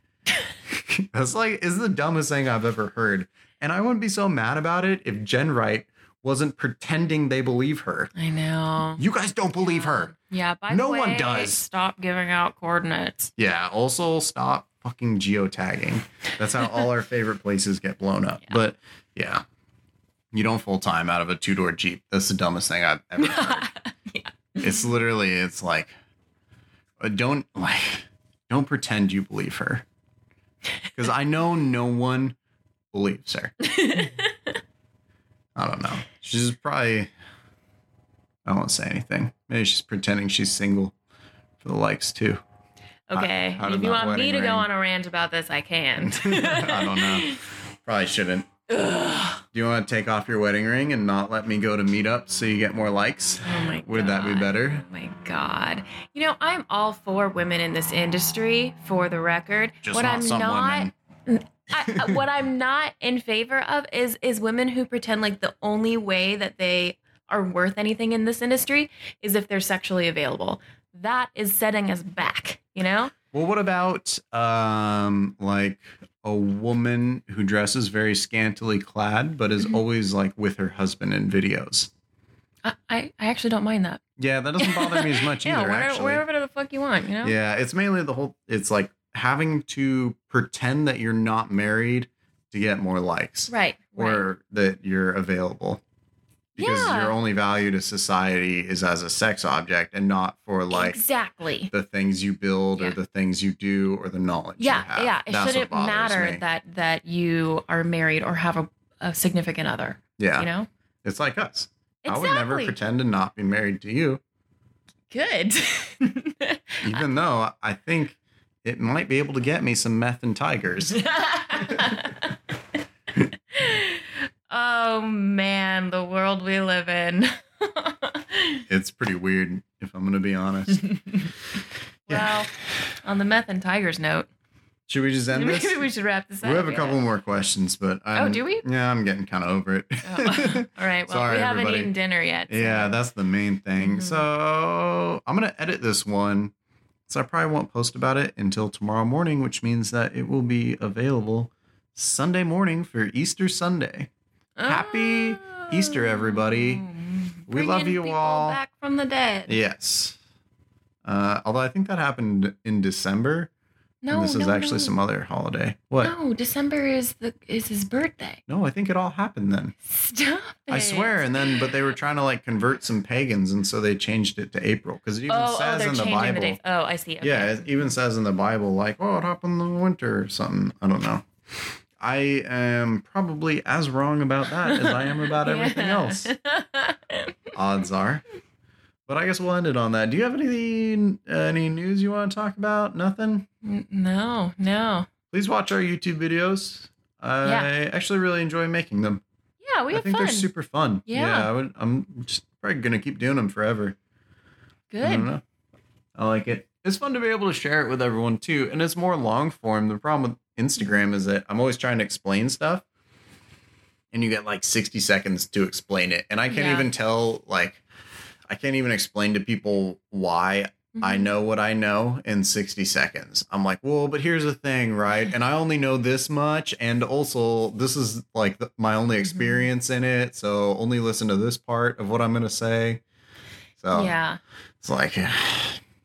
That's like, is the dumbest thing I've ever heard. And I wouldn't be so mad about it if Jen Wright wasn't pretending they believe her. I know. You guys don't believe her. Yeah, by No the way, one does. Stop giving out coordinates. Yeah, also stop fucking geotagging. That's how all our favorite places get blown up. Yeah. But yeah, you don't full time out of a two door Jeep. That's the dumbest thing I've ever heard. Yeah. It's literally, it's like, don't like, don't pretend you believe her. Because I know no one believes her. I don't know. She's probably, I don't want to say anything. Maybe she's pretending she's single for the likes too. Okay, How, how if you want me to ring? go on a rant about this, I can. I don't know. Probably shouldn't. Ugh. Do you want to take off your wedding ring and not let me go to meetups so you get more likes? Oh my God. Would that be better? Oh my God. You know, I'm all for women in this industry, for the record. Just what not I'm some not, women. I, what I'm not in favor of is is women who pretend like the only way that they are worth anything in this industry is if they're sexually available. That is setting us back, you know? Well, what about um like a woman who dresses very scantily clad but is mm-hmm. always like with her husband in videos? I, I actually don't mind that. Yeah, that doesn't bother me as much yeah, either, where, actually. Wherever the fuck you want, you know? Yeah, it's mainly the whole, it's like having to pretend that you're not married to get more likes. Right. Or right. that you're available. Because yeah. your only value to society is as a sex object and not for like exactly the things you build yeah. or the things you do or the knowledge yeah, you have. Yeah, it That's shouldn't matter me. that that you are married or have a, a significant other. Yeah. You know? It's like us. Exactly. I would never pretend to not be married to you. Good. Even though I think it might be able to get me some meth and tigers. Oh, man, the world we live in. It's pretty weird, if I'm going to be honest. Yeah. Well, on the meth and tigers note. Should we just end maybe this? Maybe we should wrap this up. We have a yeah. couple more questions, but I'm, oh, do we? Yeah, I'm getting kind of over it. Oh. All right. Well, Sorry, we haven't everybody. eaten dinner yet. So. Yeah, that's the main thing. Mm-hmm. So I'm going to edit this one. So I probably won't post about it until tomorrow morning, which means that it will be available Sunday morning for Easter Sunday. Happy oh. Easter, everybody. We Bringing love you people all. Back from the dead. Yes. Uh, although I think that happened in December. No, and this is no, actually no. some other holiday. What? No, December is the is his birthday. No, I think it all happened then. Stop it. I swear. And then, but they were trying to like convert some pagans, and so they changed it to April because it even oh, says oh, they're in the changing Bible. the dates. Oh, I see. Okay. Yeah, it even says in the Bible like, "Oh, it happened in the winter" or something. I don't know. I am probably as wrong about that as I am about everything else. Odds are. But I guess we'll end it on that. Do you have any uh, any news you want to talk about? Nothing? No, no. Please watch our YouTube videos. I yeah. actually really enjoy making them. Yeah, we I have think fun. they're super fun. Yeah. yeah I would, I'm just probably going to keep doing them forever. Good. I don't know. I like it. It's fun to be able to share it with everyone too. And it's more long form. The problem with Instagram is that I'm always trying to explain stuff. And you get like sixty seconds to explain it. And I can't yeah. even tell, like, I can't even explain to people why mm-hmm. I know what I know in sixty seconds. I'm like, well, but here's the thing, right? And I only know this much. And also, this is like the, my only experience mm-hmm. in it. So only listen to this part of what I'm going to say. So yeah, it's like,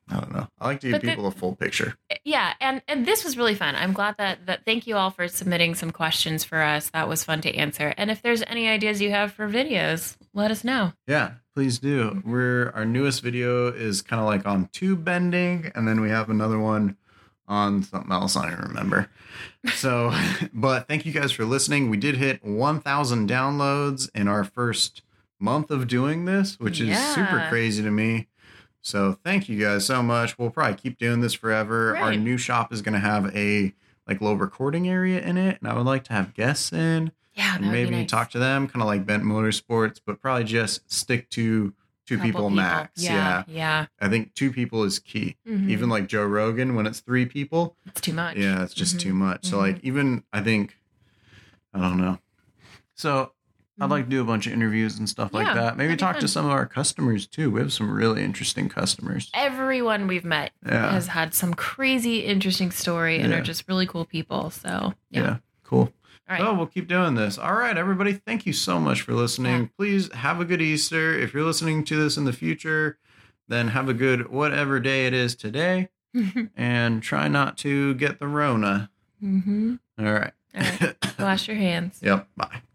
I don't know. I like to give But the- people a full picture. Yeah, and and this was really fun. I'm glad that that thank you all for submitting some questions for us. That was fun to answer. And if there's any ideas you have for videos, let us know. Yeah, please do. We're our newest video is kind of like on tube bending, and then we have another one on something else I don't remember. So, but thank you guys for listening. We did hit one thousand downloads in our first month of doing this, which is Yeah. super crazy to me. So thank you guys so much. We'll probably keep doing this forever. Our Right. new shop is going to have a like little recording area in it, and I would like to have guests in Yeah, that and would be maybe nice. talk to them, kind of like Bent Motorsports, but probably just stick to two Couple people, max. Yeah, Yeah. yeah. I think two people is key. Mhm. Even like Joe Rogan, when it's three people, It's too much. yeah, it's just Mhm. too much. So Mhm. like even I think I don't know. So I'd like to do a bunch of interviews and stuff like Yeah, that. Maybe that'd be talk fun. to some of our customers too. We have some really interesting customers. Everyone we've met Yeah. has had some crazy, interesting story and Yeah. are just really cool people. So Yeah. yeah. Cool. All right. So we'll keep doing this. All right, everybody. Thank you so much for listening. Yeah. Please have a good Easter. If you're listening to this in the future, then have a good whatever day it is today, and try not to get the Rona. mm-hmm. All right. All right. Wash your hands. Yep. Bye.